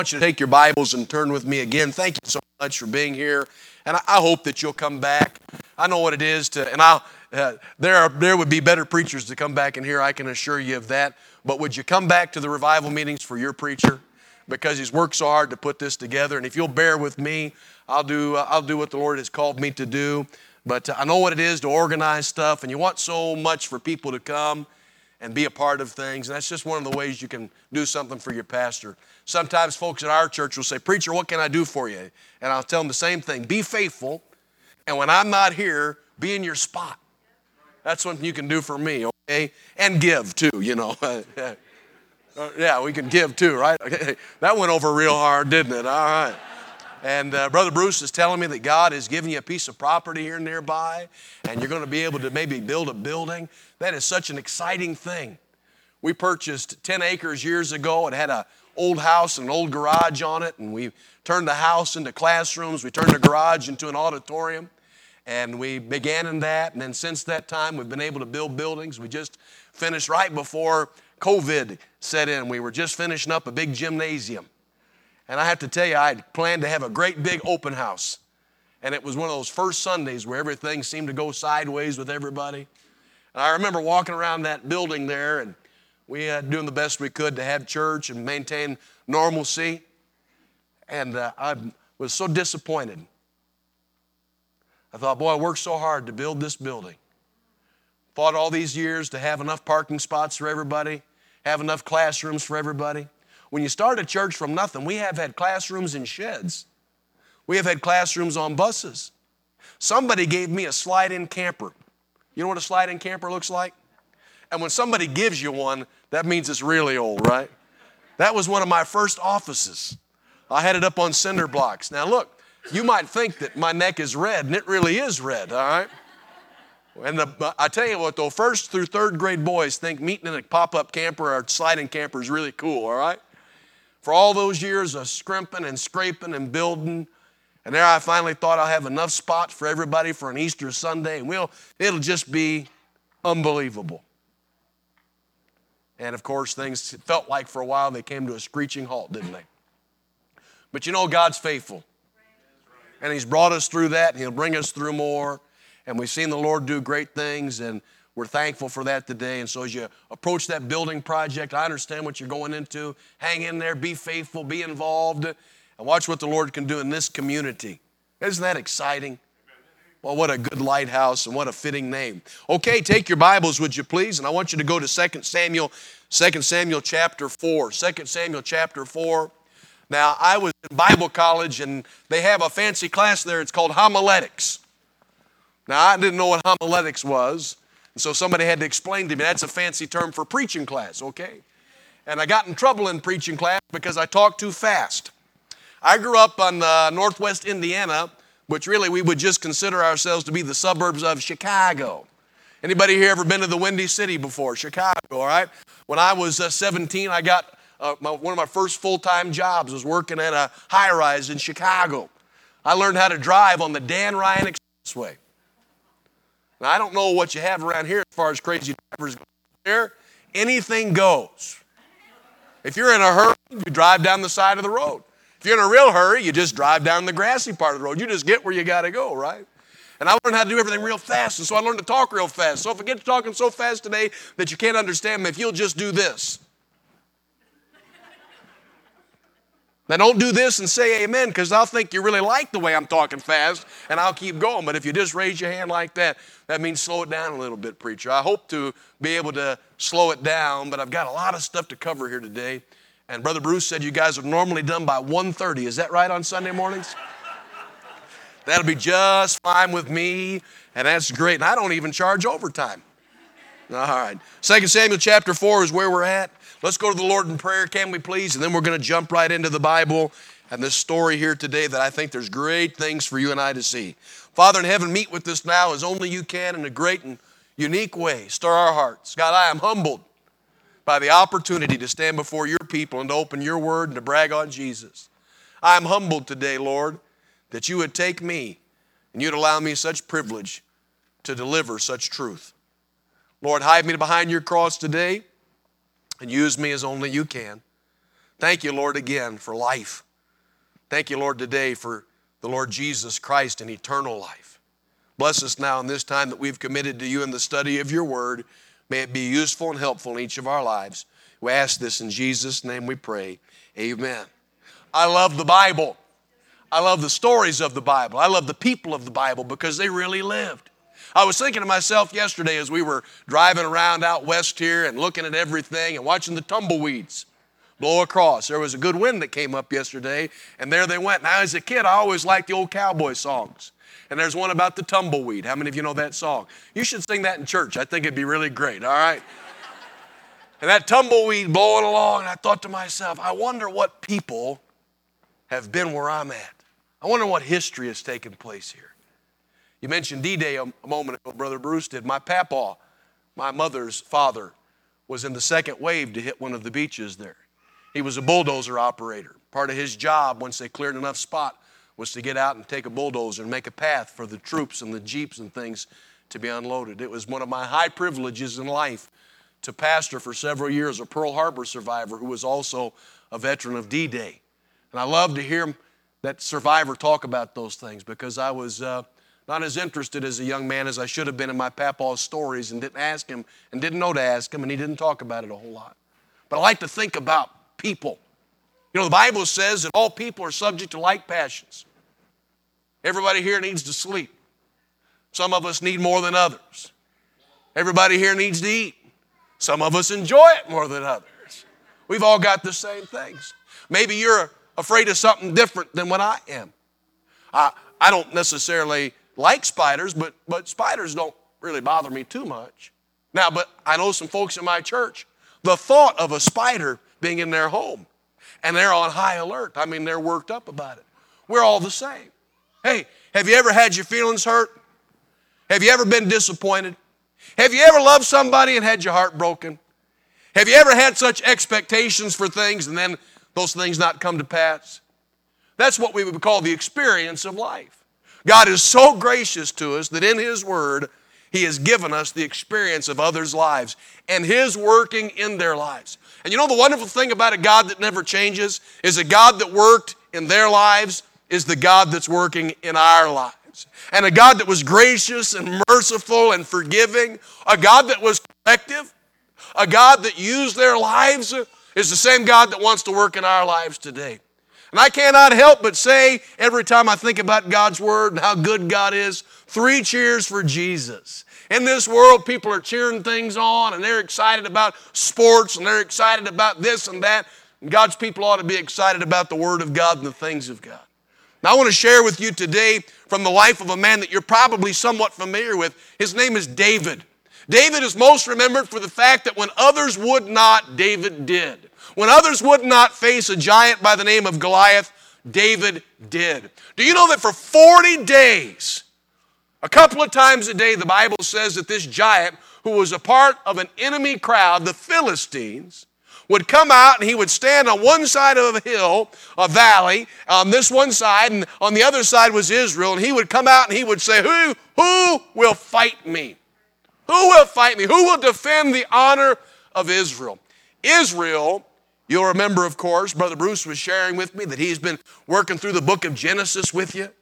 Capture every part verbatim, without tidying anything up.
want you to take your Bibles and turn with me again. Thank you so much for being here, and I, I hope that you'll come back. I know what it is to, and I'll, uh, there are there would be better preachers to come back in here, I can assure you of that. But would you come back to the revival meetings for your preacher? Because he's worked so hard to put this together, and if you'll bear with me, I'll do uh, I'll do what the Lord has called me to do. But uh, I know what it is to organize stuff, and you want so much for people to come and be a part of things, and that's just one of the ways you can do something for your pastor. Sometimes folks at our church will say, "Preacher, what can I do for you?" And I'll tell them the same thing: be faithful, and when I'm not here, be in your spot. That's something you can do for me, okay? And give too, you know. Yeah, we can give too, right? Okay. That went over real hard, didn't it? All right. And uh, Brother Bruce is telling me that God has given you a piece of property here nearby, and you're going to be able to maybe build a building. That is such an exciting thing. We purchased ten acres years ago. It had an old house and an old garage on it, and we turned the house into classrooms. We turned the garage into an auditorium, and we began in that. And then since that time, we've been able to build buildings. We just finished right before COVID set in. We were just finishing up a big gymnasium. And I have to tell you, I had planned to have a great big open house. And it was one of those first Sundays where everything seemed to go sideways with everybody. And I remember walking around that building there, and we had doing the best we could to have church and maintain normalcy. And uh, I was so disappointed. I thought, boy, I worked so hard to build this building. Fought all these years to have enough parking spots for everybody, have enough classrooms for everybody. When you start a church from nothing, we have had classrooms in sheds. We have had classrooms on buses. Somebody gave me a slide-in camper. You know what a slide-in camper looks like? And when somebody gives you one, that means it's really old, right? That was one of my first offices. I had it up on cinder blocks. Now look, you might think that my neck is red, and it really is red, all right? And the, I tell you what, though, first through third grade boys think meeting in a pop-up camper or sliding camper is really cool, all right? For all those years of scrimping and scraping and building, and there I finally thought I'll have enough spots for everybody for an Easter Sunday, and we'll, it'll just be unbelievable. And, of course, things felt like for a while they came to a screeching halt, didn't they? But you know, God's faithful. And He's brought us through that, and He'll bring us through more. And we've seen the Lord do great things, and we're thankful for that today. And so as you approach that building project, I understand what you're going into. Hang in there, be faithful, be involved, and watch what the Lord can do in this community. Isn't that exciting? Well, what a good lighthouse and what a fitting name. Okay, take your Bibles, would you please? And I want you to go to Second Samuel, Second Samuel chapter four. Second Samuel chapter four. Now, I was in Bible college, and they have a fancy class there. It's called homiletics. Now, I didn't know what homiletics was, and so somebody had to explain to me, that's a fancy term for preaching class, okay? And I got in trouble in preaching class because I talked too fast. I grew up on uh, northwest Indiana, which really we would just consider ourselves to be the suburbs of Chicago. Anybody here ever been to the Windy City before? Chicago, all right? When I was uh, seventeen, I got uh, my, one of my first full-time jobs was working at a high-rise in Chicago. I learned how to drive on the Dan Ryan Expressway. Now, I don't know what you have around here as far as crazy drivers go. There, anything goes. If you're in a hurry, you drive down the side of the road. If you're in a real hurry, you just drive down the grassy part of the road. You just get where you got to go, right? And I learned how to do everything real fast, and so I learned to talk real fast. So if I get to talking so fast today that you can't understand me, if you'll just do this. Now, don't do this and say amen, because I'll think you really like the way I'm talking fast, and I'll keep going. But if you just raise your hand like that, that means slow it down a little bit, preacher. I hope to be able to slow it down, but I've got a lot of stuff to cover here today. And Brother Bruce said you guys are normally done by one thirty. Is that right on Sunday mornings? That'll be just fine with me, and that's great. And I don't even charge overtime. All right. Second Samuel chapter four is where we're at. Let's go to the Lord in prayer, can we please? And then we're going to jump right into the Bible and this story here today that I think there's great things for you and I to see. Father in heaven, meet with us now as only you can in a great and unique way. Stir our hearts. God, I am humbled by the opportunity to stand before your people and to open your word and to brag on Jesus. I am humbled today, Lord, that you would take me and you'd allow me such privilege to deliver such truth. Lord, hide me behind your cross today and use me as only you can. Thank you, Lord, again for life. Thank you, Lord, today for the Lord Jesus Christ and eternal life. Bless us now in this time that we've committed to you in the study of your word. May it be useful and helpful in each of our lives. We ask this in Jesus' name we pray. Amen. I love the Bible. I love the stories of the Bible. I love the people of the Bible because they really lived. I was thinking to myself yesterday as we were driving around out west here and looking at everything and watching the tumbleweeds blow across. There was a good wind that came up yesterday, and there they went. Now, as a kid, I always liked the old cowboy songs. And there's one about the tumbleweed. How many of you know that song? You should sing that in church. I think it'd be really great, all right? And that tumbleweed blowing along, and I thought to myself, I wonder what people have been where I'm at. I wonder what history has taken place here. You mentioned D-Day a, a moment ago, Brother Bruce did. My papaw, my mother's father, was in the second wave to hit one of the beaches there. He was a bulldozer operator. Part of his job, once they cleared enough spot, was to get out and take a bulldozer and make a path for the troops and the jeeps and things to be unloaded. It was one of my high privileges in life to pastor for several years a Pearl Harbor survivor who was also a veteran of D-Day. And I love to hear that survivor talk about those things because I was uh, not as interested as a young man as I should have been in my papaw's stories and didn't ask him and didn't know to ask him, and he didn't talk about it a whole lot. But I like to think about people. You know, the Bible says that all people are subject to like passions. Everybody here needs to sleep. Some of us need more than others. Everybody here needs to eat. Some of us enjoy it more than others. We've all got the same things. Maybe you're afraid of something different than what I am. I, I don't necessarily like spiders, but, but spiders don't really bother me too much. Now, but I know some folks in my church, the thought of a spider being in their home, and they're on high alert. I mean, they're worked up about it. We're all the same. Hey, have you ever had your feelings hurt? Have you ever been disappointed? Have you ever loved somebody and had your heart broken? Have you ever had such expectations for things and then those things not come to pass? That's what we would call the experience of life. God is so gracious to us that in His Word, He has given us the experience of others' lives and His working in their lives. And you know the wonderful thing about a God that never changes is a God that worked in their lives is the God that's working in our lives. And a God that was gracious and merciful and forgiving, a God that was corrective, a God that used their lives is the same God that wants to work in our lives today. And I cannot help but say every time I think about God's Word and how good God is, three cheers for Jesus. In this world, people are cheering things on and they're excited about sports and they're excited about this and that. And God's people ought to be excited about the Word of God and the things of God. Now I want to share with you today from the life of a man that you're probably somewhat familiar with. His name is David. David is most remembered for the fact that when others would not, David did. When others would not face a giant by the name of Goliath, David did. Do you know that for forty days, a couple of times a day, the Bible says that this giant, who was a part of an enemy crowd, the Philistines, would come out and he would stand on one side of a hill, a valley, on this one side, and on the other side was Israel, and he would come out and he would say, who, who will fight me? Who will fight me? Who will defend the honor of Israel? Israel, you'll remember, of course, Brother Bruce was sharing with me that he's been working through the book of Genesis with you.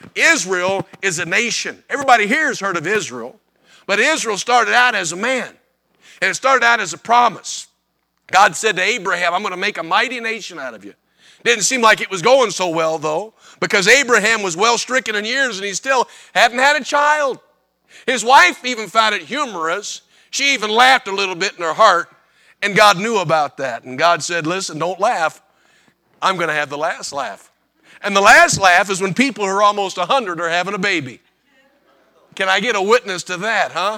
Israel is a nation. Everybody here has heard of Israel, but Israel started out as a man, and it started out as a promise. God said to Abraham, I'm going to make a mighty nation out of you. Didn't seem like it was going so well, though, because Abraham was well stricken in years and he still hadn't had a child. His wife even found it humorous. She even laughed a little bit in her heart, and God knew about that. And God said, listen, don't laugh. I'm going to have the last laugh. And the last laugh is when people who are almost one hundred are having a baby. Can I get a witness to that, huh?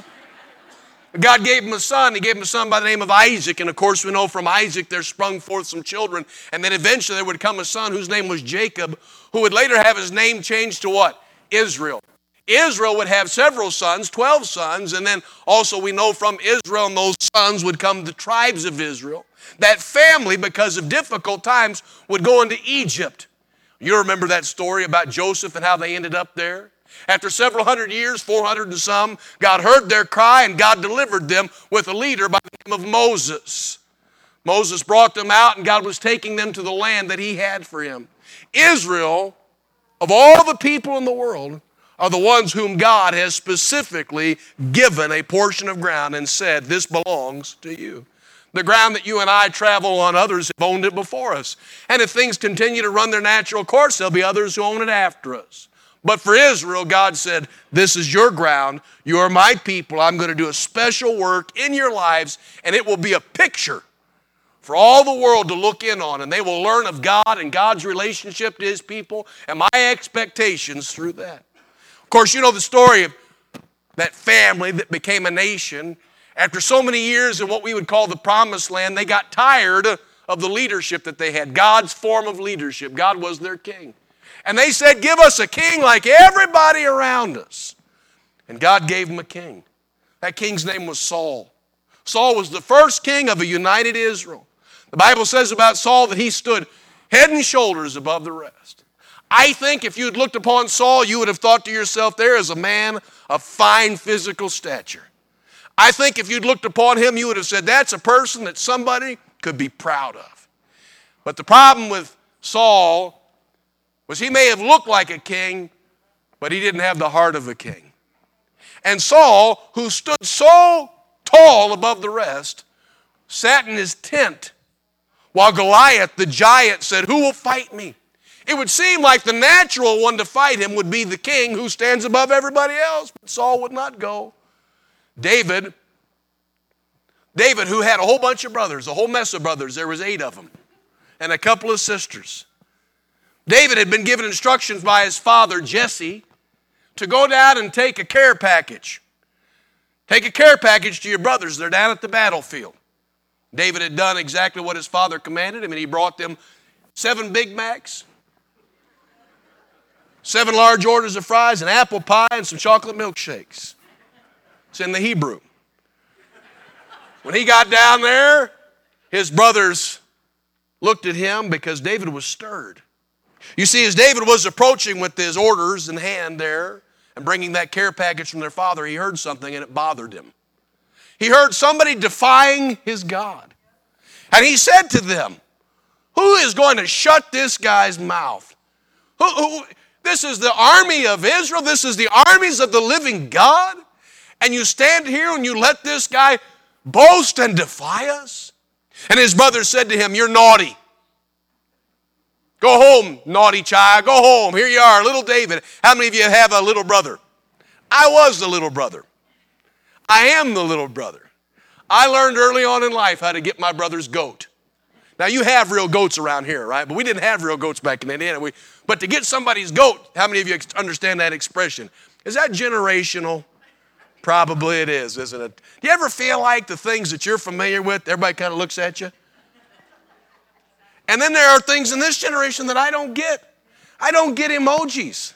God gave him a son. He gave him a son by the name of Isaac. And of course, we know from Isaac there sprung forth some children. And then eventually there would come a son whose name was Jacob, who would later have his name changed to what? Israel. Israel would have several sons, twelve sons. And then also we know from Israel and those sons would come the tribes of Israel. That family, because of difficult times, would go into Egypt. You remember that story about Joseph and how they ended up there? After several hundred years, four hundred and some, God heard their cry and God delivered them with a leader by the name of Moses. Moses brought them out, and God was taking them to the land that he had for him. Israel, of all the people in the world, are the ones whom God has specifically given a portion of ground and said, this belongs to you. The ground that you and I travel on, others have owned it before us. And if things continue to run their natural course, there'll be others who own it after us. But for Israel, God said, this is your ground. You are my people. I'm going to do a special work in your lives, and it will be a picture for all the world to look in on, and they will learn of God and God's relationship to his people and my expectations through that. Of course, you know the story of that family that became a nation. After so many years in what we would call the promised land, they got tired of the leadership that they had, God's form of leadership. God was their king. And they said, give us a king like everybody around us. And God gave them a king. That king's name was Saul. Saul was the first king of a united Israel. The Bible says about Saul that he stood head and shoulders above the rest. I think if you had looked upon Saul, you would have thought to yourself, there is a man of fine physical stature. I think if you'd looked upon him, you would have said, that's a person that somebody could be proud of. But the problem with Saul was he may have looked like a king, but he didn't have the heart of a king. And Saul, who stood so tall above the rest, sat in his tent while Goliath, the giant, said, who will fight me? It would seem like the natural one to fight him would be the king who stands above everybody else, but Saul would not go. David, David, who had a whole bunch of brothers, a whole mess of brothers, there was eight of them, and a couple of sisters. David had been given instructions by his father, Jesse, to go down and take a care package. Take a care package to your brothers. They're down at the battlefield. David had done exactly what his father commanded him, and he brought them seven Big Macs, seven large orders of fries, an apple pie, and some chocolate milkshakes. It's in the Hebrew. When he got down there, his brothers looked at him because David was stirred. You see, as David was approaching with his orders in hand there and bringing that care package from their father, he heard something and it bothered him. He heard somebody defying his God. And he said to them, who is going to shut this guy's mouth? Who, who, this is the army of Israel. This is the armies of the living God. And you stand here and you let this guy boast and defy us? And his brothers said to him, you're naughty. Go home, naughty child. Go home. Here you are, little David. How many of you have a little brother? I was the little brother. I am the little brother. I learned early on in life how to get my brother's goat. Now, you have real goats around here, right? But we didn't have real goats back in Indiana. We, but to get somebody's goat, how many of you understand that expression? Is that generational? Probably it is, isn't it? Do you ever feel like the things that you're familiar with, everybody kind of looks at you? And then there are things in this generation that I don't get. I don't get emojis.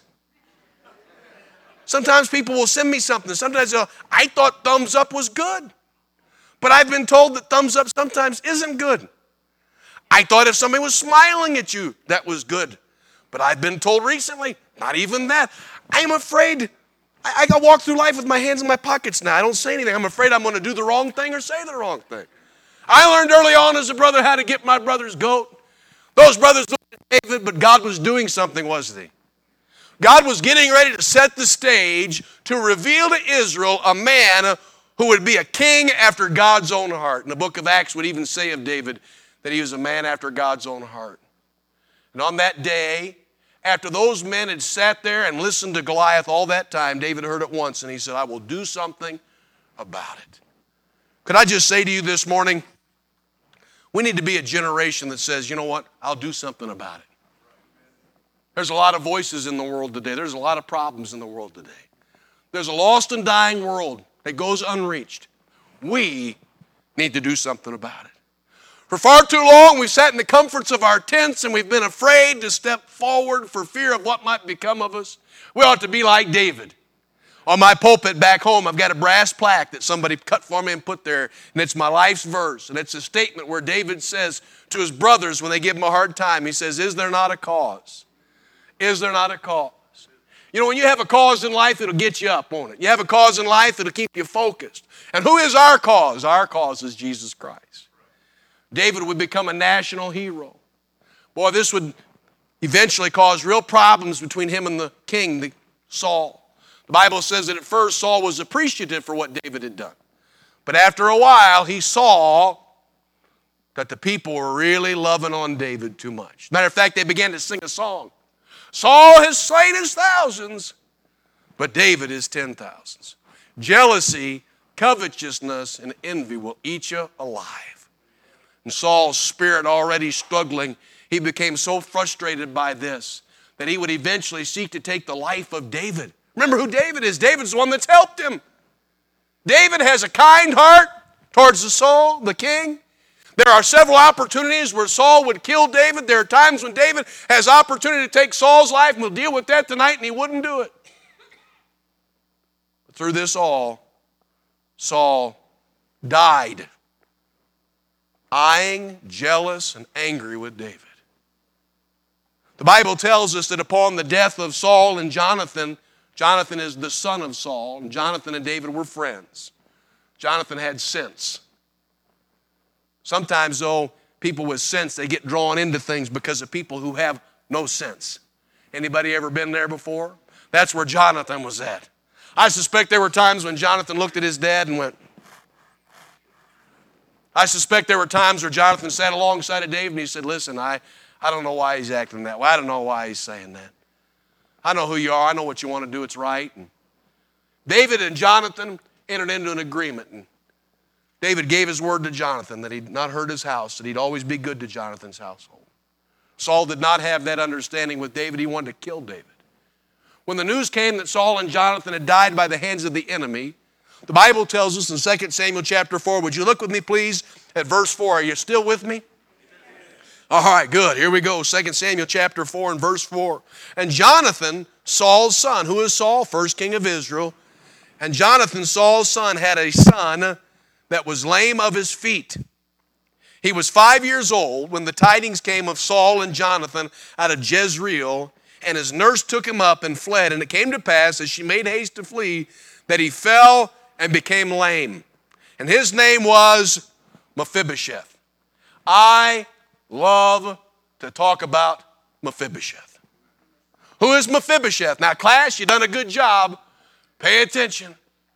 Sometimes people will send me something. Sometimes they'll, I thought thumbs up was good. But I've been told that thumbs up sometimes isn't good. I thought if somebody was smiling at you, that was good. But I've been told recently, not even that. I'm afraid, I, I got to walk through life with my hands in my pockets now. I don't say anything. I'm afraid I'm going to do the wrong thing or say the wrong thing. I learned early on as a brother how to get my brother's goat. Those brothers looked at David, but God was doing something, wasn't he? God was getting ready to set the stage to reveal to Israel a man who would be a king after God's own heart. And the book of Acts would even say of David that he was a man after God's own heart. And on that day, after those men had sat there and listened to Goliath all that time, David heard it once and he said, I will do something about it. Could I just say to you this morning, we need to be a generation that says, you know what, I'll do something about it. There's a lot of voices in the world today. There's a lot of problems in the world today. There's a lost and dying world that goes unreached. We need to do something about it. For far too long, we've sat in the comforts of our tents and we've been afraid to step forward for fear of what might become of us. We ought to be like David. On my pulpit back home, I've got a brass plaque that somebody cut for me and put there, and it's my life's verse. And it's a statement where David says to his brothers when they give him a hard time, he says, is there not a cause? Is there not a cause? You know, when you have a cause in life, it'll get you up, won't it? You have a cause in life, it'll keep you focused. And who is our cause? Our cause is Jesus Christ. David would become a national hero. Boy, this would eventually cause real problems between him and the king, the Saul. The Bible says that at first Saul was appreciative for what David had done. But after a while, he saw that the people were really loving on David too much. Matter of fact, they began to sing a song. Saul has slain his thousands, but David his ten thousands. Jealousy, covetousness, and envy will eat you alive. And Saul's spirit already struggling, he became so frustrated by this that he would eventually seek to take the life of David. Remember who David is. David's the one that's helped him. David has a kind heart towards the Saul, the king. There are several opportunities where Saul would kill David. There are times when David has opportunity to take Saul's life, and we'll deal with that tonight, and he wouldn't do it. But through this all, Saul died, eyeing, jealous, and angry with David. The Bible tells us that upon the death of Saul and Jonathan, Jonathan is the son of Saul, and Jonathan and David were friends. Jonathan had sense. Sometimes, though, people with sense, they get drawn into things because of people who have no sense. Anybody ever been there before? That's where Jonathan was at. I suspect there were times when Jonathan looked at his dad and went. I suspect there were times where Jonathan sat alongside of David and he said, listen, I, I don't know why he's acting that way. I don't know why he's saying that. I know who you are. I know what you want to do. It's right. And David and Jonathan entered into an agreement. And David gave his word to Jonathan that he'd not hurt his house, that he'd always be good to Jonathan's household. Saul did not have that understanding with David. He wanted to kill David. When the news came that Saul and Jonathan had died by the hands of the enemy, the Bible tells us in Second Samuel chapter four, would you look with me please at verse four? Are you still with me? All right, good. Here we go. Second Samuel chapter four and verse four. And Jonathan, Saul's son, who is Saul, first king of Israel, and Jonathan, Saul's son, had a son that was lame of his feet. He was five years old when the tidings came of Saul and Jonathan out of Jezreel, and his nurse took him up and fled. And it came to pass, as she made haste to flee, that he fell and became lame. And his name was Mephibosheth. I love to talk about Mephibosheth. Who is Mephibosheth? Now, class, you've done a good job. Pay attention.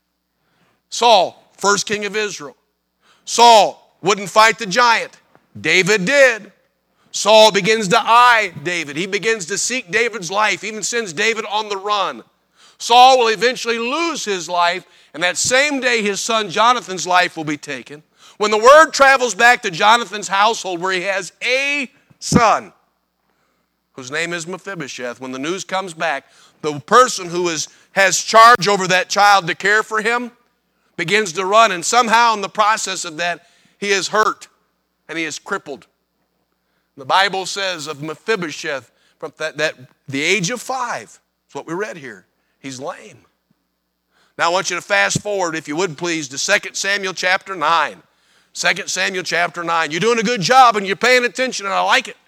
Saul, first king of Israel. Saul wouldn't fight the giant. David did. Saul begins to eye David. He begins to seek David's life, even sends David on the run. Saul will eventually lose his life, and that same day his son Jonathan's life will be taken. When the word travels back to Jonathan's household where he has a son, whose name is Mephibosheth, when the news comes back, the person who is, has charge over that child to care for him begins to run, and somehow in the process of that, he is hurt and he is crippled. The Bible says of Mephibosheth, from that, that the age of five, that's what we read here, he's lame. Now I want you to fast forward, if you would please, to Second Samuel chapter nine. Second Samuel chapter nine. You're doing a good job and you're paying attention and I like it.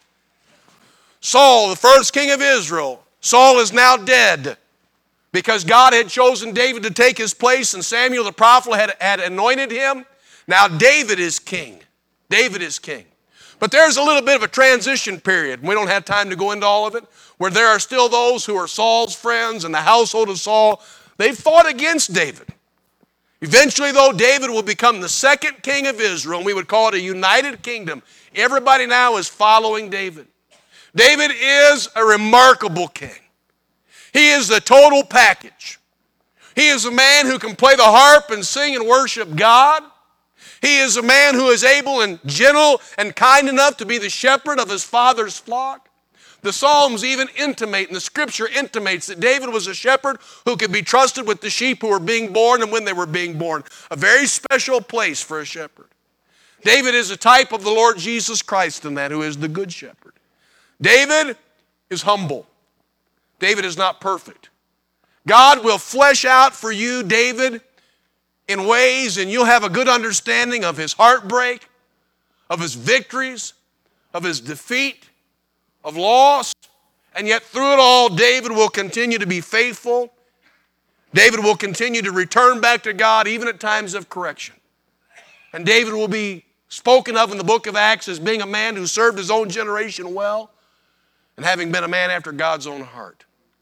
Saul, the first king of Israel, Saul is now dead because God had chosen David to take his place and Samuel the prophet had, had anointed him. Now David is king. David is king. But there's a little bit of a transition period. We don't have time to go into all of it, where there are still those who are Saul's friends and the household of Saul. They fought against David. Eventually, though, David will become the second king of Israel, and we would call it a united kingdom. Everybody now is following David. David is a remarkable king. He is the total package. He is a man who can play the harp and sing and worship God. He is a man who is able and gentle and kind enough to be the shepherd of his father's flock. The Psalms even intimate, and the Scripture intimates, that David was a shepherd who could be trusted with the sheep who were being born and when they were being born. A very special place for a shepherd. David is a type of the Lord Jesus Christ in that, who is the good shepherd. David is humble. David is not perfect. God will flesh out for you, David, in ways, and you'll have a good understanding of his heartbreak, of his victories, of his defeat, of loss, and yet through it all, David will continue to be faithful. David will continue to return back to God even at times of correction. And David will be spoken of in the book of Acts as being a man who served his own generation well and having been a man after God's own heart.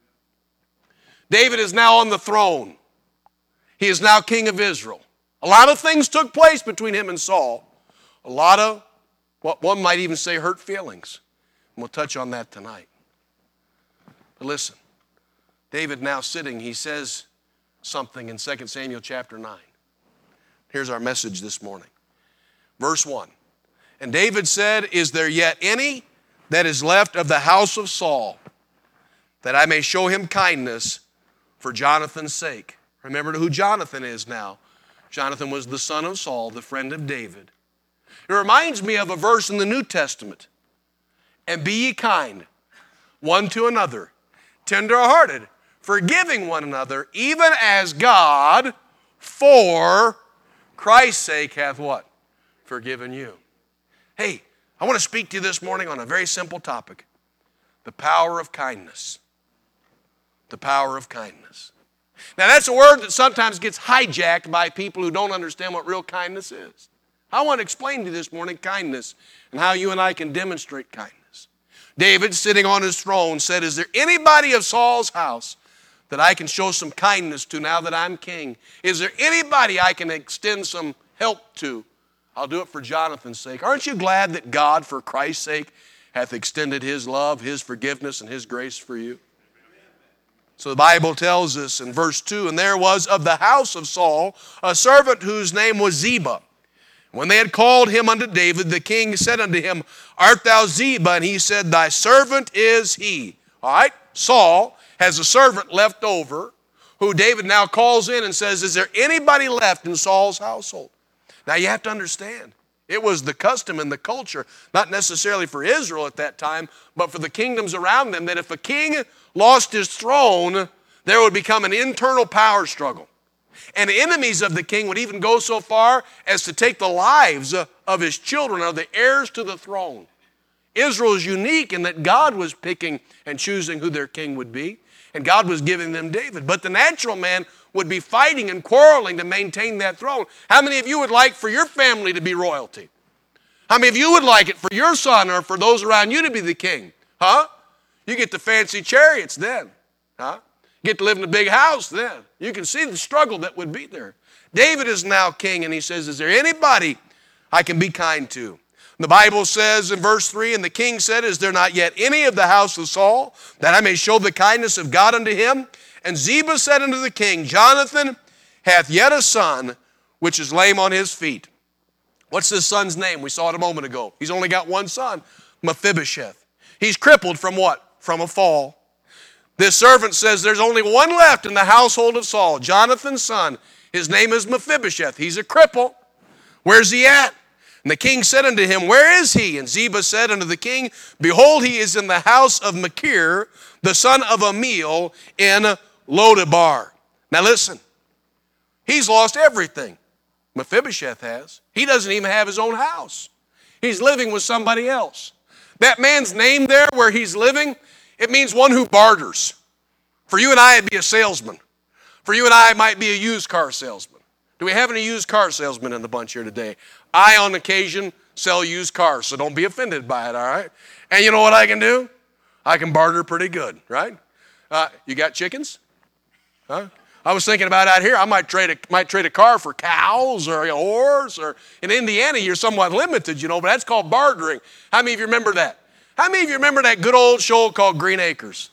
David is now on the throne. He is now king of Israel. A lot of things took place between him and Saul. A lot of, what one might even say, hurt feelings. And we'll touch on that tonight. But listen, David now sitting, he says something in Second Samuel chapter nine. Here's our message this morning. Verse one. And David said, is there yet any that is left of the house of Saul, that I may show him kindness for Jonathan's sake? Remember who Jonathan is now. Jonathan was the son of Saul, the friend of David. It reminds me of a verse in the New Testament. And be ye kind one to another, tender-hearted, forgiving one another, even as God, for Christ's sake, hath what? Forgiven you. Hey, I want to speak to you this morning on a very simple topic. The power of kindness. The power of kindness. Now that's a word that sometimes gets hijacked by people who don't understand what real kindness is. I want to explain to you this morning kindness and how you and I can demonstrate kindness. David, sitting on his throne, said, is there anybody of Saul's house that I can show some kindness to now that I'm king? Is there anybody I can extend some help to? I'll do it for Jonathan's sake. Aren't you glad that God, for Christ's sake, hath extended his love, his forgiveness, and his grace for you? So the Bible tells us in verse two, and there was of the house of Saul a servant whose name was Ziba. When they had called him unto David, the king said unto him, art thou Ziba? And he said, thy servant is he. All right, Saul has a servant left over who David now calls in and says, is there anybody left in Saul's household? Now you have to understand, it was the custom and the culture, not necessarily for Israel at that time, but for the kingdoms around them, that if a king lost his throne, there would become an internal power struggle. And enemies of the king would even go so far as to take the lives of his children, of the heirs to the throne. Israel is unique in that God was picking and choosing who their king would be, and God was giving them David. But the natural man would be fighting and quarreling to maintain that throne. How many of you would like for your family to be royalty? How many of you would like it for your son or for those around you to be the king? Huh? You get the fancy chariots then. Huh? You get to live in a big house then. You can see the struggle that would be there. David is now king, and he says, is there anybody I can be kind to? The Bible says in verse three, and the king said, is there not yet any of the house of Saul, that I may show the kindness of God unto him? And Ziba said unto the king, Jonathan hath yet a son, which is lame on his feet. What's this son's name? We saw it a moment ago. He's only got one son, Mephibosheth. He's crippled from what? From a fall. This servant says there's only one left in the household of Saul, Jonathan's son. His name is Mephibosheth. He's a cripple. Where's he at? And the king said unto him, where is he? And Ziba said unto the king, behold, he is in the house of Machir, the son of Amiel, in Lodebar. Now listen, he's lost everything. Mephibosheth has. He doesn't even have his own house. He's living with somebody else. That man's name there where he's living, it means one who barters. For you and I, it'd be a salesman. For you and I, it might be a used car salesman. Do we have any used car salesmen in the bunch here today? I, on occasion, sell used cars, so don't be offended by it, all right? And you know what I can do? I can barter pretty good, right? Uh, you got chickens? Huh? I was thinking about out here, I might trade a, might trade a car for cows or a horse. Or in Indiana, you're somewhat limited, you know, but that's called bartering. How many of you remember that? How many of you remember that good old show called Green Acres?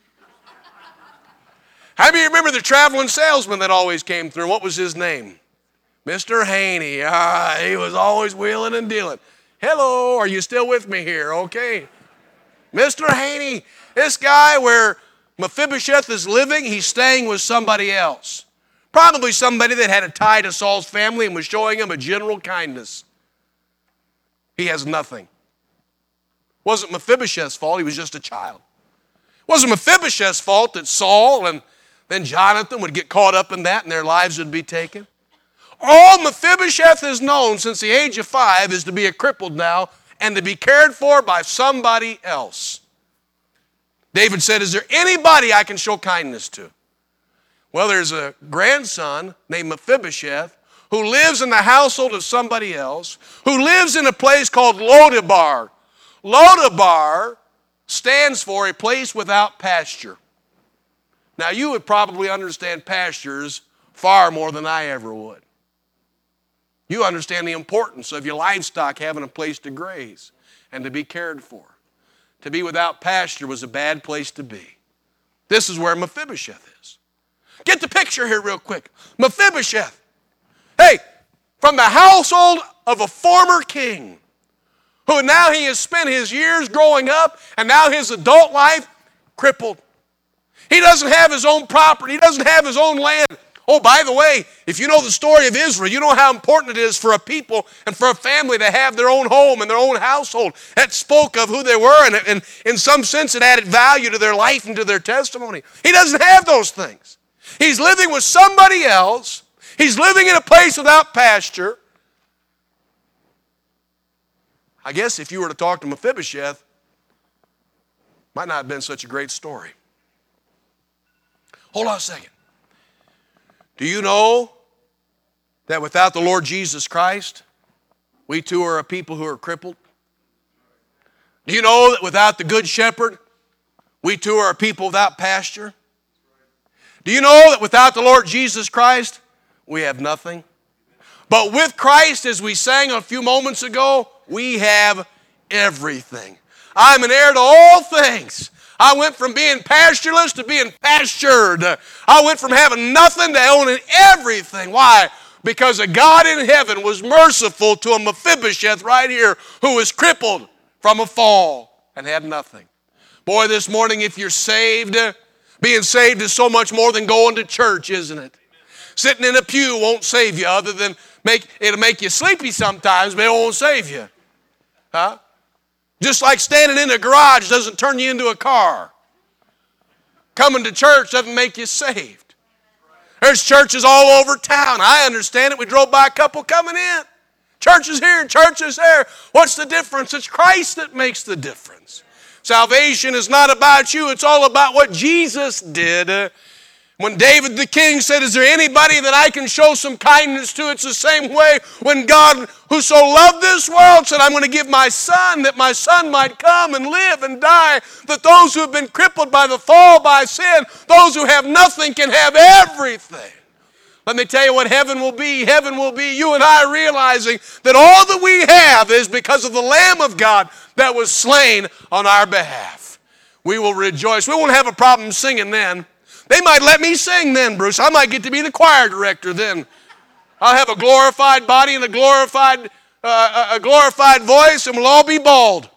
How many of you remember the traveling salesman that always came through? What was his name? Mister Haney. Ah, he was always wheeling and dealing. Hello, are you still with me here? Okay. Mister Haney, this guy where Mephibosheth is living, he's staying with somebody else. Probably somebody that had a tie to Saul's family and was showing him a general kindness. He has nothing. It wasn't Mephibosheth's fault, he was just a child. It wasn't Mephibosheth's fault that Saul and then Jonathan would get caught up in that and their lives would be taken. All Mephibosheth has known since the age of five is to be a crippled now and to be cared for by somebody else. David said, is there anybody I can show kindness to? Well, there's a grandson named Mephibosheth who lives in the household of somebody else, who lives in a place called Lodabar. Lodabar stands for a place without pasture. Now, you would probably understand pastures far more than I ever would. You understand the importance of your livestock having a place to graze and to be cared for. To be without pasture was a bad place to be. This is where Mephibosheth is. Get the picture here real quick. Mephibosheth, hey, from the household of a former king, who now he has spent his years growing up and now his adult life crippled. He doesn't have his own property. He doesn't have his own land. Oh, by the way, if you know the story of Israel, you know how important it is for a people and for a family to have their own home and their own household. That spoke of who they were, and, and in some sense it added value to their life and to their testimony. He doesn't have those things. He's living with somebody else. He's living in a place without pasture. I guess if you were to talk to Mephibosheth, might not have been such a great story. Hold on a second. Do you know that without the Lord Jesus Christ, we too are a people who are crippled? Do you know that without the Good Shepherd, we too are a people without pasture? Do you know that without the Lord Jesus Christ, we have nothing? But with Christ, as we sang a few moments ago, we have everything. I'm an heir to all things. I went from being pastureless to being pastured. I went from having nothing to owning everything. Why? Because a God in heaven was merciful to a Mephibosheth right here who was crippled from a fall and had nothing. Boy, this morning, if you're saved, being saved is so much more than going to church, isn't it? Sitting in a pew won't save you, other than make it'll make you sleepy sometimes, but it won't save you. Huh? Just like standing in a garage doesn't turn you into a car. Coming to church doesn't make you saved. There's churches all over town. I understand it. We drove by a couple coming in. Churches here, churches there. What's the difference? It's Christ that makes the difference. Salvation is not about you. It's all about what Jesus did. When David the king said, is there anybody that I can show some kindness to? It's the same way when God, who so loved this world, said, I'm going to give my son, that my son might come and live and die, that those who have been crippled by the fall, by sin, those who have nothing can have everything. Let me tell you what heaven will be. Heaven will be you and I realizing that all that we have is because of the Lamb of God that was slain on our behalf. We will rejoice. We won't have a problem singing then. They might let me sing then, Bruce. I might get to be the choir director then. I'll have a glorified body and a glorified, uh, a glorified voice, and we'll all be bald.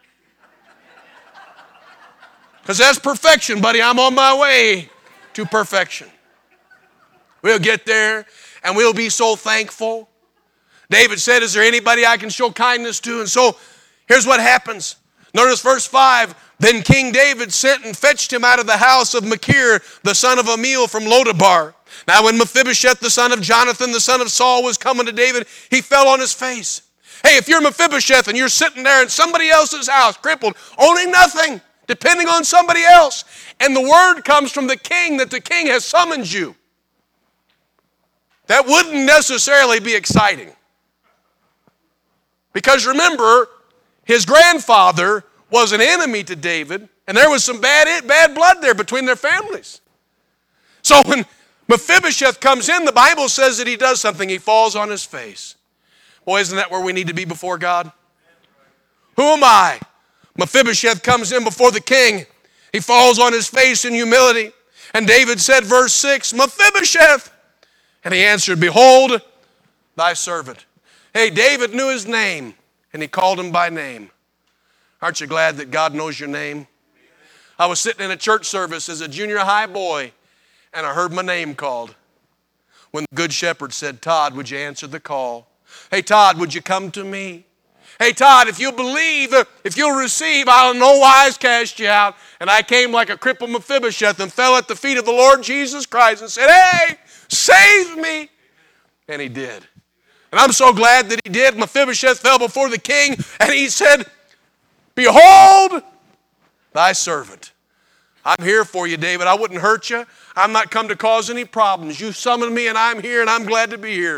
Because that's perfection, buddy. I'm on my way to perfection. We'll get there, and we'll be so thankful. David said, is there anybody I can show kindness to? And so here's what happens. Notice verse five. Then King David sent and fetched him out of the house of Machir, the son of Amiel from Lodabar. Now when Mephibosheth, the son of Jonathan, the son of Saul, was coming to David, he fell on his face. Hey, if you're Mephibosheth and you're sitting there in somebody else's house, crippled, owning nothing, depending on somebody else, and the word comes from the king that the king has summoned you, that wouldn't necessarily be exciting. Because remember, his grandfather was an enemy to David, and there was some bad, bad blood there between their families. So when Mephibosheth comes in, the Bible says that he does something. He falls on his face. Boy, isn't that where we need to be before God? Who am I? Mephibosheth comes in before the king. He falls on his face in humility. And David said, verse six, Mephibosheth. And he answered, behold, thy servant. Hey, David knew his name, and he called him by name. Aren't you glad that God knows your name? I was sitting in a church service as a junior high boy, and I heard my name called. When the good shepherd said, Todd, would you answer the call? Hey, Todd, would you come to me? Hey, Todd, if you'll believe, if you'll receive, I'll in no wise cast you out. And I came like a crippled Mephibosheth and fell at the feet of the Lord Jesus Christ and said, hey, save me. And he did. And I'm so glad that he did. Mephibosheth fell before the king, and he said, behold, thy servant. I'm here for you, David. I wouldn't hurt you. I'm not come to cause any problems. You summoned me, and I'm here, and I'm glad to be here.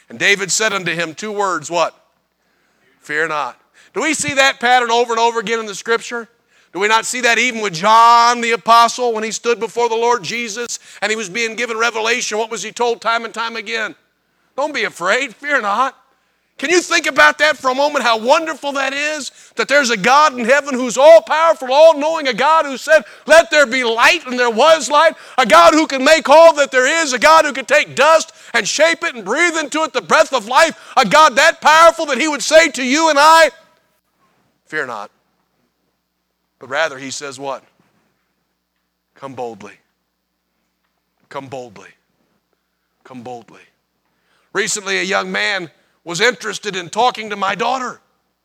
And David said unto him two words, what? Fear not. Do we see that pattern over and over again in the Scripture? Do we not see that even with John the Apostle when he stood before the Lord Jesus and he was being given revelation? What was he told time and time again? Don't be afraid. Fear not. Can you think about that for a moment, how wonderful that is? That there's a God in heaven who's all-powerful, all-knowing, a God who said, let there be light, and there was light, a God who can make all that there is, a God who can take dust and shape it and breathe into it the breath of life, a God that powerful that he would say to you and I, fear not. But rather he says what? Come boldly. Come boldly. Come boldly. Recently a young man was interested in talking to my daughter.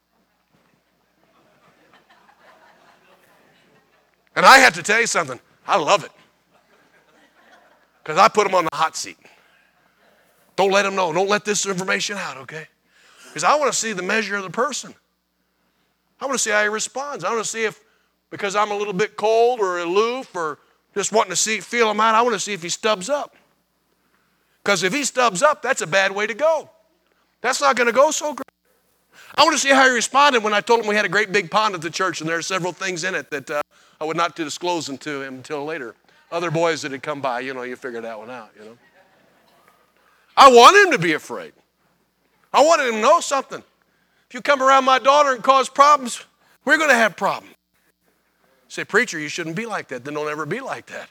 And I have to tell you something. I love it. Because I put him on the hot seat. Don't let him know. Don't let this information out, okay? Because I want to see the measure of the person. I want to see how he responds. I want to see if, because I'm a little bit cold or aloof or just wanting to see, feel him out, I want to see if he stubs up. Because if he stubs up, that's a bad way to go. That's not going to go so great. I want to see how he responded when I told him we had a great big pond at the church and there are several things in it that uh, I would not disclose them to him until later. Other boys that had come by, you know, you figure that one out, you know. I want him to be afraid. I wanted him to know something. If you come around my daughter and cause problems, we're going to have problems. Say, preacher, you shouldn't be like that. Then don't ever be like that.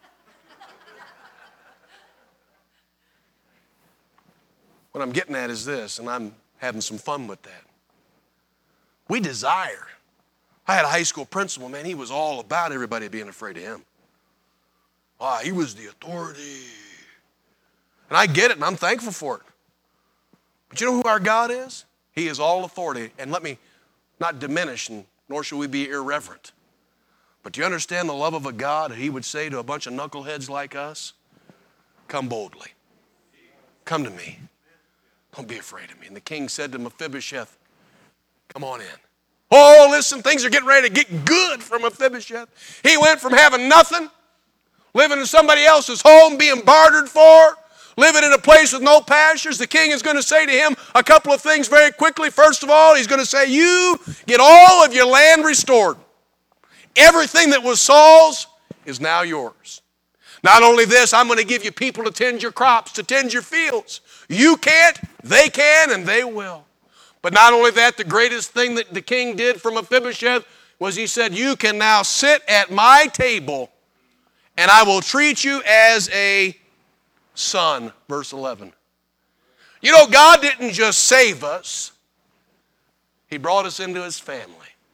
What I'm getting at is this, and I'm having some fun with that. We desire. I had a high school principal, man, he was all about everybody being afraid of him. Ah, he was the authority. And I get it, and I'm thankful for it. But you know who our God is? He is all authority. And let me not diminish, and nor should we be irreverent. But do you understand the love of a God that he would say to a bunch of knuckleheads like us? Come boldly. Come to me. Don't be afraid of me. And the king said to Mephibosheth, come on in. Oh, listen, things are getting ready to get good for Mephibosheth. He went from having nothing, living in somebody else's home, being bartered for, living in a place with no pastures. The king is going to say to him a couple of things very quickly. First of all, he's going to say, you get all of your land restored. Everything that was Saul's is now yours. Not only this, I'm going to give you people to tend your crops, to tend your fields. You can't, they can, and they will. But not only that, the greatest thing that the king did for Mephibosheth was he said, you can now sit at my table and I will treat you as a son. Verse eleven. You know, God didn't just save us. He brought us into his family.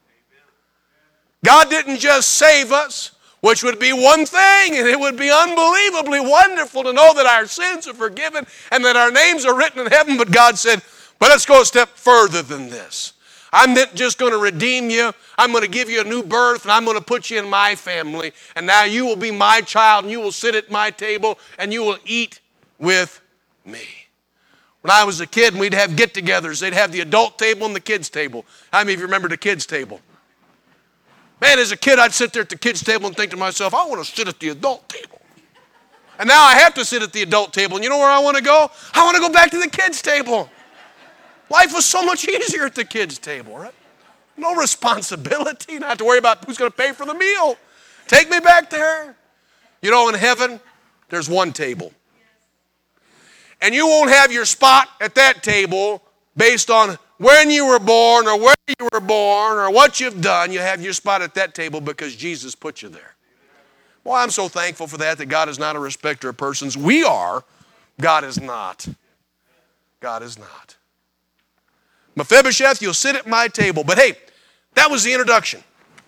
God didn't just save us, which would be one thing, and it would be unbelievably wonderful to know that our sins are forgiven and that our names are written in heaven. But God said, but let's go a step further than this. I'm not just going to redeem you. I'm going to give you a new birth, and I'm going to put you in my family. And now you will be my child, and you will sit at my table, and you will eat with me. When I was a kid, and we'd have get-togethers, they'd have the adult table and the kids' table. How many of you remember the kids' table? Man, as a kid, I'd sit there at the kids' table and think to myself, I want to sit at the adult table. And now I have to sit at the adult table. And you know where I want to go? I want to go back to the kids' table. Life was so much easier at the kids' table, right? No responsibility, not have to worry about who's going to pay for the meal. Take me back there. You know, in heaven, there's one table. And you won't have your spot at that table based on when you were born or where you were born or what you've done. You have your spot at that table because Jesus put you there. Well, I'm so thankful for that, that God is not a respecter of persons. We are. God is not. God is not. Mephibosheth, you'll sit at my table. But hey, that was the introduction.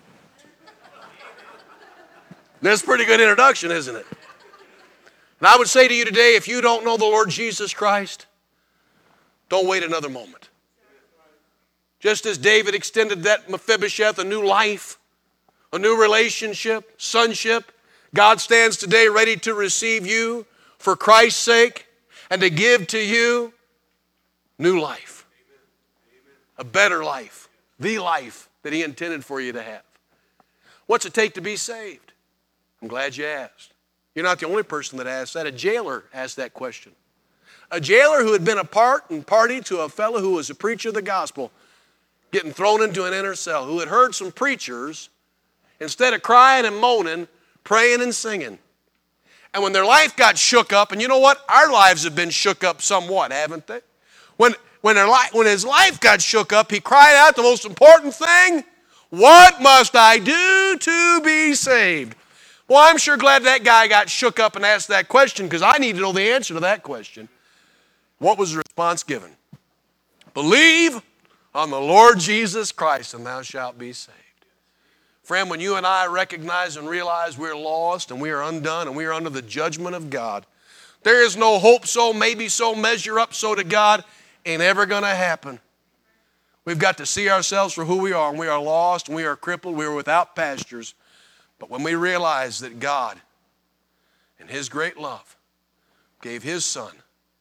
That's a pretty good introduction, isn't it? And I would say to you today, if you don't know the Lord Jesus Christ, don't wait another moment. Just as David extended that Mephibosheth a new life, a new relationship, sonship, God stands today ready to receive you for Christ's sake and to give to you new life. A better life, the life that he intended for you to have. What's it take to be saved? I'm glad you asked. You're not the only person that asked that. A jailer asked that question. A jailer who had been a part and party to a fellow who was a preacher of the gospel, getting thrown into an inner cell, who had heard some preachers, instead of crying and moaning, praying and singing. And when their life got shook up, and you know what? Our lives have been shook up somewhat, haven't they? When, when, their li- when his life got shook up, he cried out the most important thing, what must I do to be saved? Well, I'm sure glad that guy got shook up and asked that question, because I need to know the answer to that question. What was the response given? Believe on the Lord Jesus Christ, and thou shalt be saved. Friend, when you and I recognize and realize we're lost and we are undone and we are under the judgment of God, there is no hope so, maybe so, measure up so to God, ain't ever going to happen. We've got to see ourselves for who we are, and we are lost and we are crippled, we are without pastures. But when we realize that God, in His great love, gave His Son,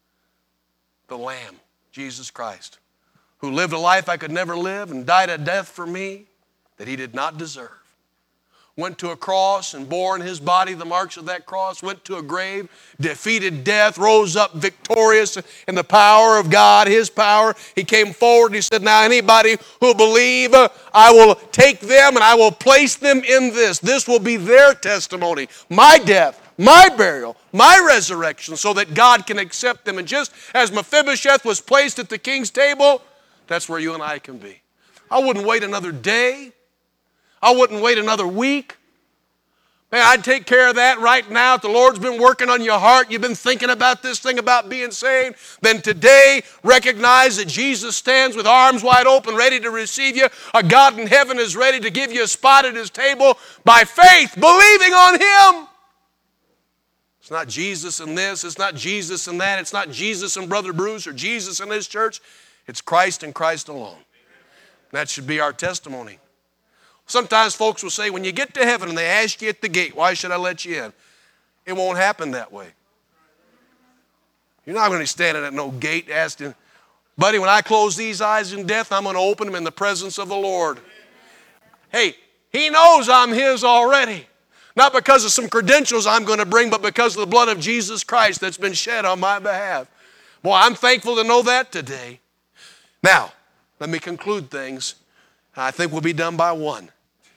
the Lamb, Jesus Christ, who lived a life I could never live and died a death for me that He did not deserve, went to a cross and bore in His body the marks of that cross, went to a grave, defeated death, rose up victorious in the power of God, His power. He came forward and He said, now anybody who will believe, uh, I will take them and I will place them in this. This will be their testimony, my death, my burial, my resurrection, so that God can accept them. And just as Mephibosheth was placed at the king's table, that's where you and I can be. I wouldn't wait another day. I wouldn't wait another week. Man, I'd take care of that right now. If the Lord's been working on your heart, you've been thinking about this thing about being saved, then today recognize that Jesus stands with arms wide open, ready to receive you. A God in heaven is ready to give you a spot at His table by faith, believing on Him. It's not Jesus in this, it's not Jesus in that, it's not Jesus and Brother Bruce or Jesus in this church. It's Christ and Christ alone. That should be our testimony. Sometimes folks will say, when you get to heaven and they ask you at the gate, why should I let you in? It won't happen that way. You're not going to be standing at no gate asking, buddy, when I close these eyes in death, I'm going to open them in the presence of the Lord. Hey, He knows I'm His already. Not because of some credentials I'm going to bring, but because of the blood of Jesus Christ that's been shed on my behalf. Boy, I'm thankful to know that today. Now, let me conclude things. I think we'll be done by one.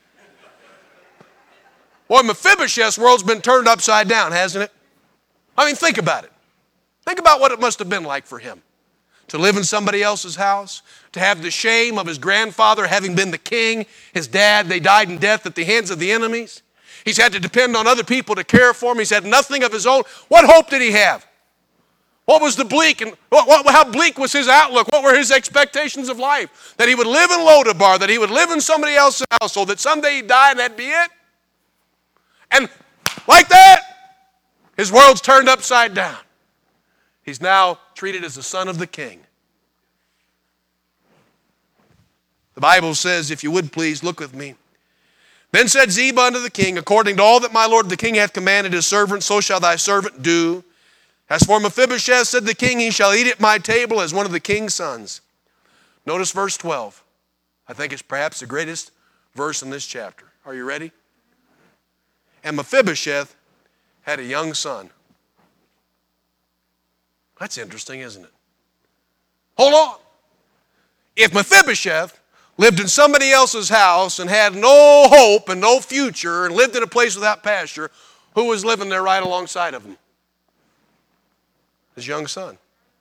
Boy, Mephibosheth's world's been turned upside down, hasn't it? I mean, think about it. Think about what it must have been like for him. To live in somebody else's house, to have the shame of his grandfather having been the king, his dad, they died in death at the hands of the enemies. He's had to depend on other people to care for him. He's had nothing of his own. What hope did he have? What was the bleak and what, what, how bleak was his outlook? What were his expectations of life? That he would live in Lodabar, that he would live in somebody else's household, that someday he'd die and that'd be it? And like that, his world's turned upside down. He's now treated as the son of the king. The Bible says, if you would please, look with me. Then said Ziba unto the king, according to all that my lord the king hath commanded his servant, so shall thy servant do. As for Mephibosheth, said the king, he shall eat at my table as one of the king's sons. Notice verse twelve. I think it's perhaps the greatest verse in this chapter. Are you ready? And Mephibosheth had a young son. That's interesting, isn't it? Hold on. If Mephibosheth lived in somebody else's house and had no hope and no future and lived in a place without pasture, who was living there right alongside of him? His young son.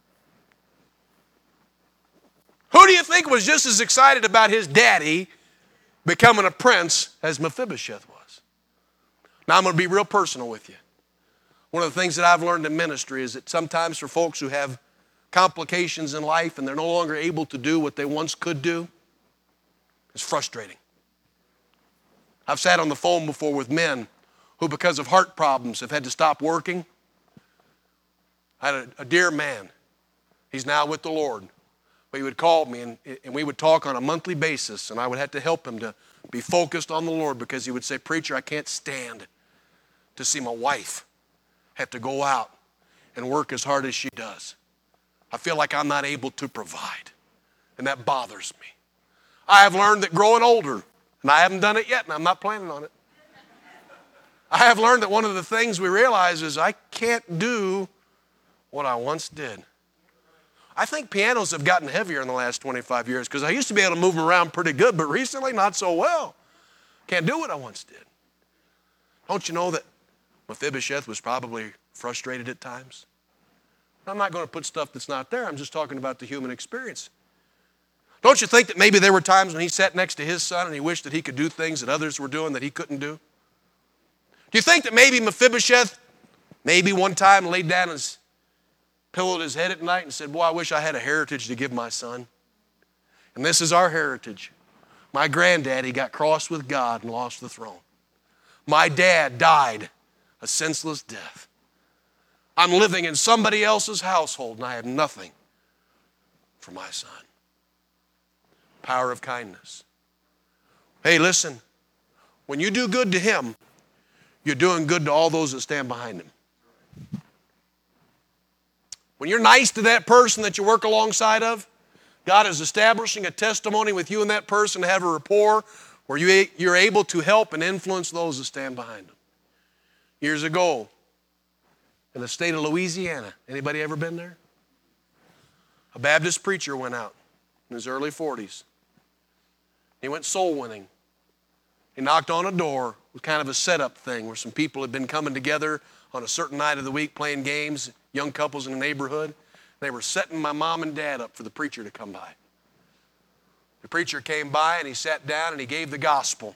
Who do you think was just as excited about his daddy becoming a prince as Mephibosheth was? Now I'm going to be real personal with you. One of the things that I've learned in ministry is that sometimes for folks who have complications in life and they're no longer able to do what they once could do, it's frustrating. I've sat on the phone before with men who, because of heart problems, have had to stop working. I had a, a dear man. He's now with the Lord. But he would call me and, and we would talk on a monthly basis, and I would have to help him to be focused on the Lord, because he would say, preacher, I can't stand to see my wife have to go out and work as hard as she does. I feel like I'm not able to provide, and that bothers me. I have learned that growing older, and I haven't done it yet, and I'm not planning on it. I have learned that one of the things we realize is I can't do what I once did. I think pianos have gotten heavier in the last twenty-five years because I used to be able to move them around pretty good, but recently not so well. Can't do what I once did. Don't you know that Mephibosheth was probably frustrated at times? I'm not going to put stuff that's not there. I'm just talking about the human experience. Don't you think that maybe there were times when he sat next to his son and he wished that he could do things that others were doing that he couldn't do? Do you think that maybe Mephibosheth maybe one time laid down his pillowed his head at night and said, boy, I wish I had a heritage to give my son. And this is our heritage. My granddaddy got crossed with God and lost the throne. My dad died a senseless death. I'm living in somebody else's household and I have nothing for my son. Power of kindness. Hey, listen, when you do good to him, you're doing good to all those that stand behind him. When you're nice to that person that you work alongside of, God is establishing a testimony with you and that person to have a rapport where you, you're able to help and influence those that stand behind them. Years ago, in the state of Louisiana, anybody ever been there? A Baptist preacher went out in his early forties. He went soul winning. He knocked on a door with kind of a setup thing where some people had been coming together on a certain night of the week playing games, young couples in the neighborhood. They were setting my mom and dad up for the preacher to come by. The preacher came by and he sat down and he gave the gospel.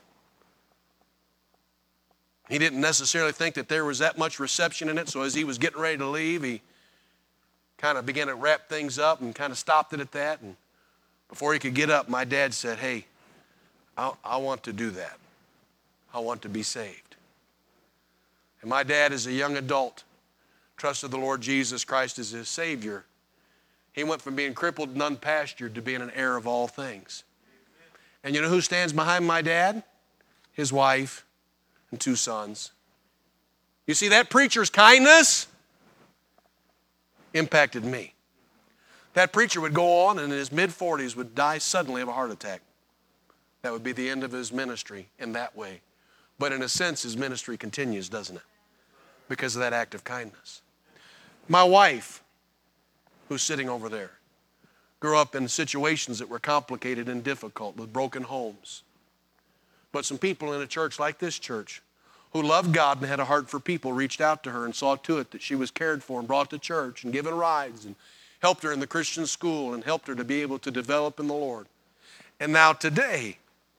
He didn't necessarily think that there was that much reception in it, so as he was getting ready to leave, he kind of began to wrap things up and kind of stopped it at that. And before he could get up, my dad said, hey, I, I want to do that. I want to be saved. And my dad, as a young adult, trusted the Lord Jesus Christ as his Savior. He went from being crippled and unpastured to being an heir of all things. And you know who stands behind my dad? His wife and two sons. You see, that preacher's kindness impacted me. That preacher would go on and in his mid-forties would die suddenly of a heart attack. That would be the end of his ministry in that way. But in a sense, his ministry continues, doesn't it? Because of that act of kindness. My wife, who's sitting over there, grew up in situations that were complicated and difficult with broken homes. But some people in a church like this church who loved God and had a heart for people reached out to her and saw to it that she was cared for and brought to church and given rides and helped her in the Christian school and helped her to be able to develop in the Lord. And now today,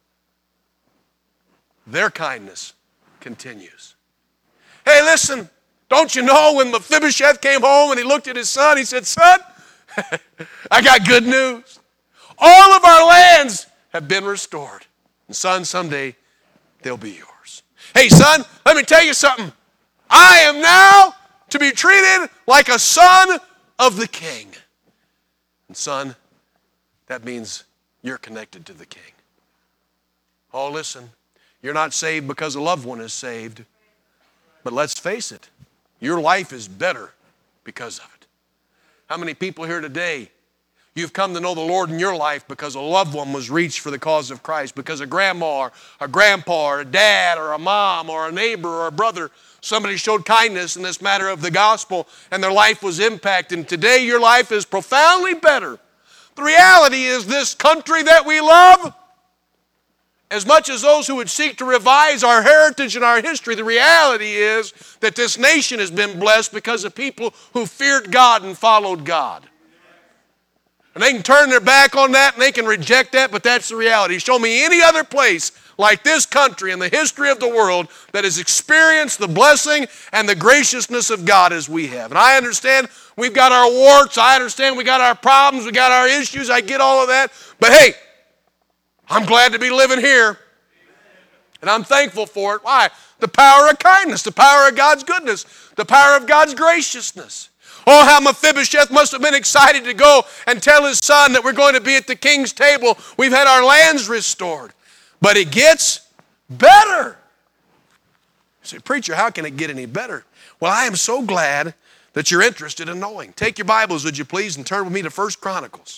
their kindness continues. Hey, listen, don't you know when Mephibosheth came home and he looked at his son, he said, son, I got good news. All of our lands have been restored. And son, someday they'll be yours. Hey, son, let me tell you something. I am now to be treated like a son of the king. And son, that means you're connected to the king. Oh, listen, you're not saved because a loved one is saved. But let's face it, your life is better because of it. How many people here today, you've come to know the Lord in your life because a loved one was reached for the cause of Christ, because a grandma or a grandpa or a dad or a mom or a neighbor or a brother, somebody showed kindness in this matter of the gospel and their life was impacted. And today your life is profoundly better. The reality is this country that we love, as much as those who would seek to revise our heritage and our history, the reality is that this nation has been blessed because of people who feared God and followed God. And they can turn their back on that and they can reject that, but that's the reality. Show me any other place like this country in the history of the world that has experienced the blessing and the graciousness of God as we have. And I understand we've got our warts. I understand we got our problems. We got our issues. I get all of that. But hey, I'm glad to be living here. And I'm thankful for it. Why? The power of kindness, the power of God's goodness, the power of God's graciousness. Oh, how Mephibosheth must have been excited to go and tell his son that we're going to be at the king's table. We've had our lands restored. But it gets better. You say, preacher, how can it get any better? Well, I am so glad that you're interested in knowing. Take your Bibles, would you please, and turn with me to First Chronicles.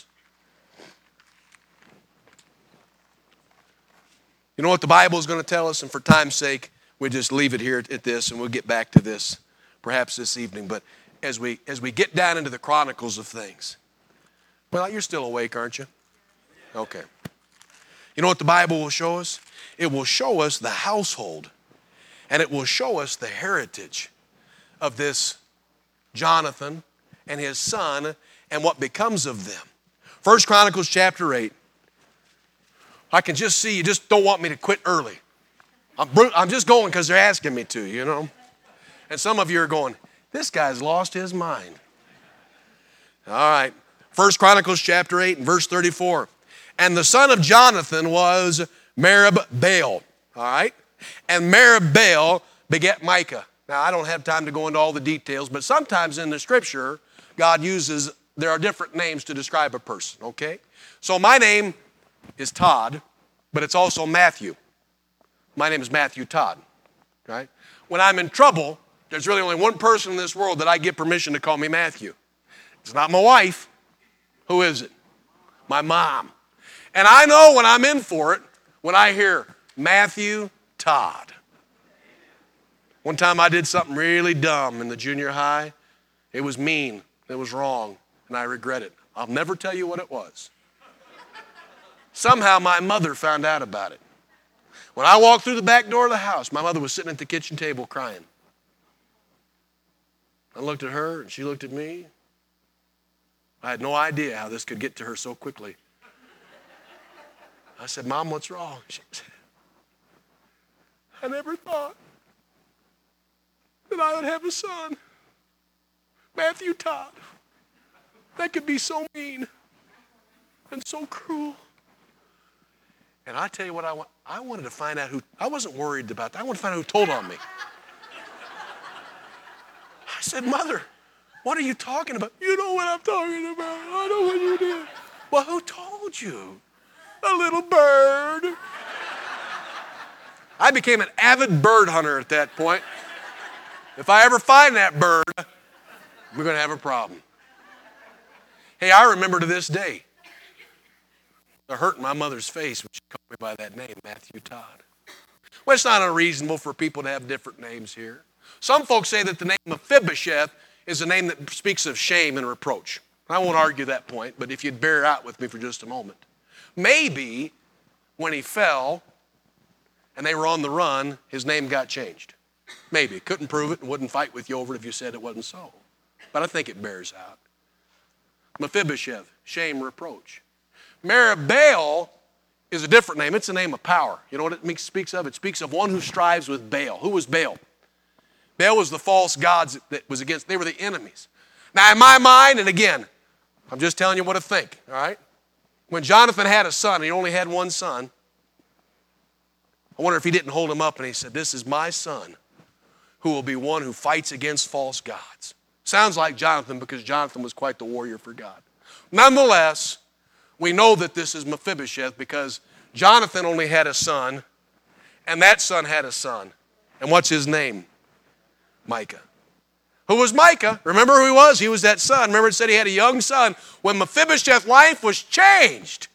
You know what the Bible is going to tell us? And for time's sake, we'll just leave it here at this and we'll get back to this perhaps this evening. But as we, as we get down into the chronicles of things. Well, you're still awake, aren't you? Okay. You know what the Bible will show us? It will show us the household, and it will show us the heritage of this Jonathan and his son and what becomes of them. First Chronicles chapter eight. I can just see you just don't want me to quit early. I'm, I'm just going because they're asking me to, you know. And some of you are going, this guy's lost his mind. All right. First Chronicles chapter eight and verse thirty-four. And the son of Jonathan was Merib-Baal. All right. And Merib-Baal begat Micah. Now, I don't have time to go into all the details, but sometimes in the scripture, God uses, there are different names to describe a person, okay? So my name is Todd, but it's also Matthew. My name is Matthew Todd, right? When I'm in trouble, there's really only one person in this world that I get permission to call me Matthew. It's not my wife. Who is it? My mom. And I know when I'm in for it, when I hear Matthew Todd. One time I did something really dumb in the junior high. It was mean. It was wrong. And I regret it. I'll never tell you what it was. Somehow my mother found out about it. When I walked through the back door of the house, my mother was sitting at the kitchen table crying. I looked at her and she looked at me. I had no idea how this could get to her so quickly. I said, Mom, what's wrong? She said, I never thought that I would have a son, Matthew Todd, that could be so mean and so cruel. And I tell you what, I want, I wanted to find out who, I wasn't worried about that. I wanted to find out who told on me. I said, Mother, what are you talking about? You know what I'm talking about. I know what you did. Well, who told you? A little bird. I became an avid bird hunter at that point. If I ever find that bird, we're going to have a problem. Hey, I remember to this day the hurt in my mother's face when she called me by that name, Matthew Todd. Well, it's not unreasonable for people to have different names here. Some folks say that the name Mephibosheth is a name that speaks of shame and reproach. I won't argue that point, but if you'd bear out with me for just a moment. Maybe when he fell and they were on the run, his name got changed. Maybe. Couldn't prove it and wouldn't fight with you over it if you said it wasn't so. But I think it bears out. Mephibosheth, shame, reproach. Merib-Baal is a different name. It's a name of power. You know what it speaks of? It speaks of one who strives with Baal. Who was Baal? Baal was the false gods that was against, they were the enemies. Now in my mind, and again, I'm just telling you what to think, all right? When Jonathan had a son, and he only had one son, I wonder if he didn't hold him up and he said, this is my son who will be one who fights against false gods. Sounds like Jonathan because Jonathan was quite the warrior for God. Nonetheless, we know that this is Mephibosheth because Jonathan only had a son, and that son had a son. And what's his name? Micah. Who was Micah? Remember who he was? He was that son. Remember it said he had a young son. When Mephibosheth's life was changed.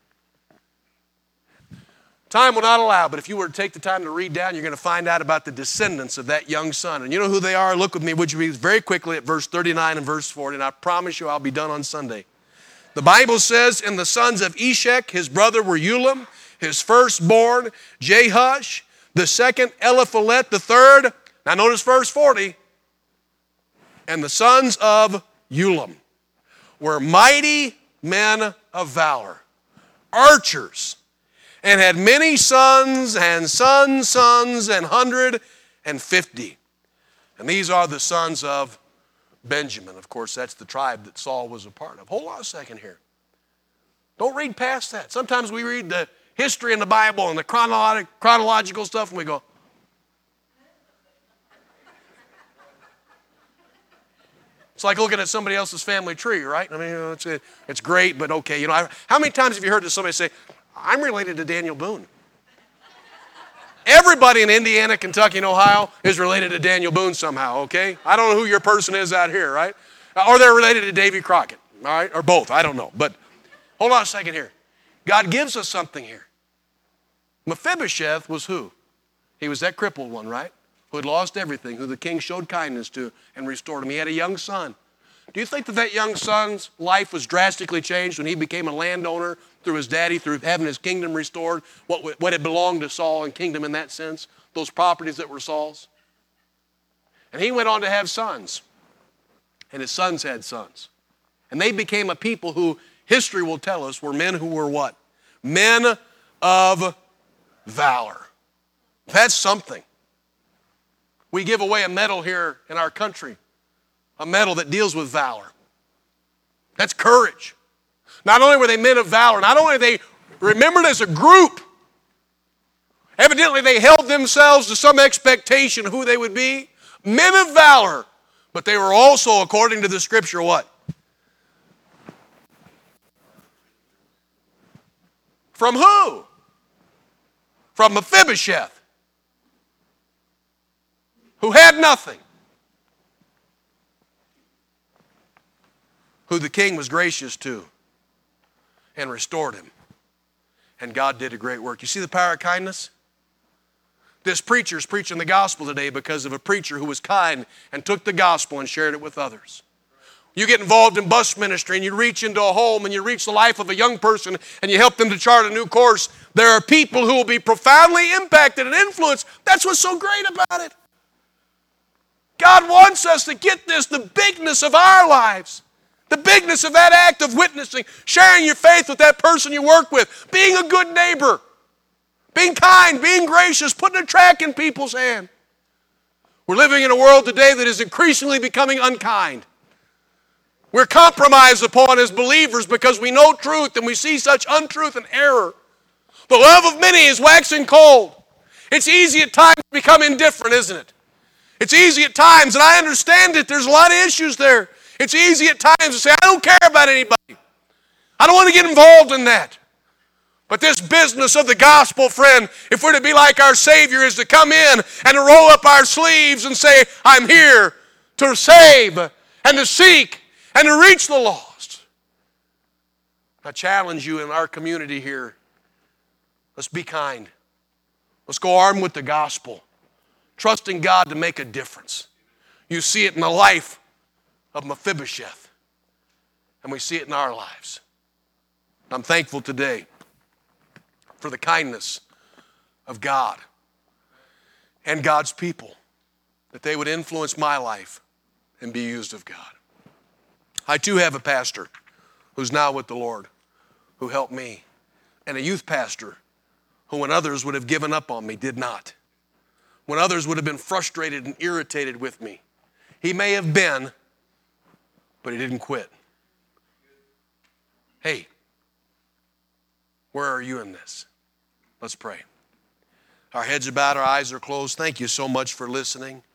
Time will not allow, but if you were to take the time to read down, you're going to find out about the descendants of that young son. And you know who they are? Look with me, would you read very quickly at verse thirty-nine and verse forty, and I promise you I'll be done on Sunday. The Bible says, and the sons of Eshek, his brother were Ulam, his firstborn, Jehush, the second, Eliphalet, the third. Now notice verse forty. And the sons of Ulam were mighty men of valor, archers, and had many sons and sons' sons and hundred and fifty. And these are the sons of Benjamin. Of course, that's the tribe that Saul was a part of. Hold on a second here. Don't read past that. Sometimes we read the history in the Bible and the chronologic, chronological stuff and we go, it's like looking at somebody else's family tree, right? I mean, you know, it's, it's great, but okay. You know, I, how many times have you heard somebody say, I'm related to Daniel Boone? Everybody in Indiana, Kentucky, and Ohio is related to Daniel Boone somehow, okay? I don't know who your person is out here, right? Or they're related to Davy Crockett, all right? Or both, I don't know. But hold on a second here. God gives us something here. Mephibosheth was who? He was that crippled one, right? who had lost everything, who the king showed kindness to and restored him. He had a young son. Do you think that that young son's life was drastically changed when he became a landowner through his daddy, through having his kingdom restored, what, what had belonged to Saul and kingdom in that sense, those properties that were Saul's? And he went on to have sons, and his sons had sons. And they became a people who history will tell us were men who were what? Men of valor. That's something. We give away a medal here in our country, a medal that deals with valor. That's courage. Not only were they men of valor, not only were they remembered as a group, evidently they held themselves to some expectation of who they would be. Men of valor, but they were also, according to the scripture, what? From who? From Mephibosheth, who had nothing, who the king was gracious to and restored him. And God did a great work. You see the power of kindness? This preacher is preaching the gospel today because of a preacher who was kind and took the gospel and shared it with others. You get involved in bus ministry and you reach into a home and you reach the life of a young person and you help them to chart a new course. There are people who will be profoundly impacted and influenced. That's what's so great about it. God wants us to get this, the bigness of our lives, the bigness of that act of witnessing, sharing your faith with that person you work with, being a good neighbor, being kind, being gracious, putting a track in people's hand. We're living in a world today that is increasingly becoming unkind. We're compromised upon as believers because we know truth and we see such untruth and error. The love of many is waxing cold. It's easy at times to become indifferent, isn't it? It's easy at times, and I understand it. There's a lot of issues there. It's easy at times to say, I don't care about anybody. I don't want to get involved in that. But this business of the gospel, friend, if we're to be like our Savior, is to come in and to roll up our sleeves and say, I'm here to save and to seek and to reach the lost. I challenge you in our community here, let's be kind. Let's go armed with the gospel, trusting God to make a difference. You see it in the life of Mephibosheth, and we see it in our lives. I'm thankful today for the kindness of God and God's people, that they would influence my life and be used of God. I too have a pastor who's now with the Lord, who helped me, and a youth pastor who, when others would have given up on me, did not. When others would have been frustrated and irritated with me, he may have been, but he didn't quit. Hey, where are you in this? Let's pray. Our heads are bowed, our eyes are closed. Thank you so much for listening.